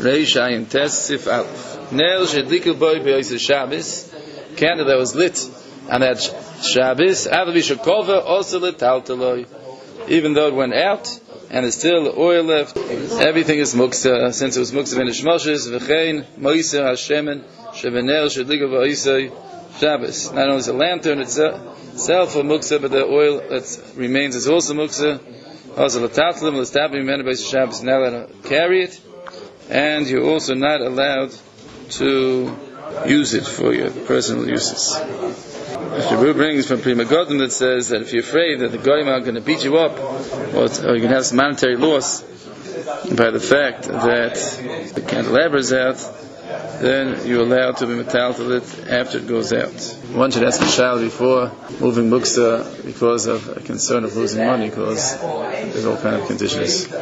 Reish Ayin Tes Sif Aleph. Ner Shedliku Boi B'Yosef Shabbos, candle that was lit on that Shabbos, Avavi Shekova also lit Taltaloi. Even though it went out, and there's still oil left, everything is muksa, since it was muksa in the Shmoshes, V'chein, Moiser HaShemen, Shevener Shedliku B'Yosef Shabbos. Not only is the lantern itself a muksa, but the oil that remains is also muksa. Also, l'tatlim, l'stabim, men by Shabbos, not allowed to carry it, and you're also not allowed to use it for your personal uses. Mr. Brew brings from Prima Godim that says that if you're afraid that the goyim are going to beat you up, or you're going to have some monetary loss by the fact that the candelabra is out, then you're allowed to be metal to it after it goes out. One should ask a shal before moving muksa because of a concern of losing money, because there's all kind of conditions.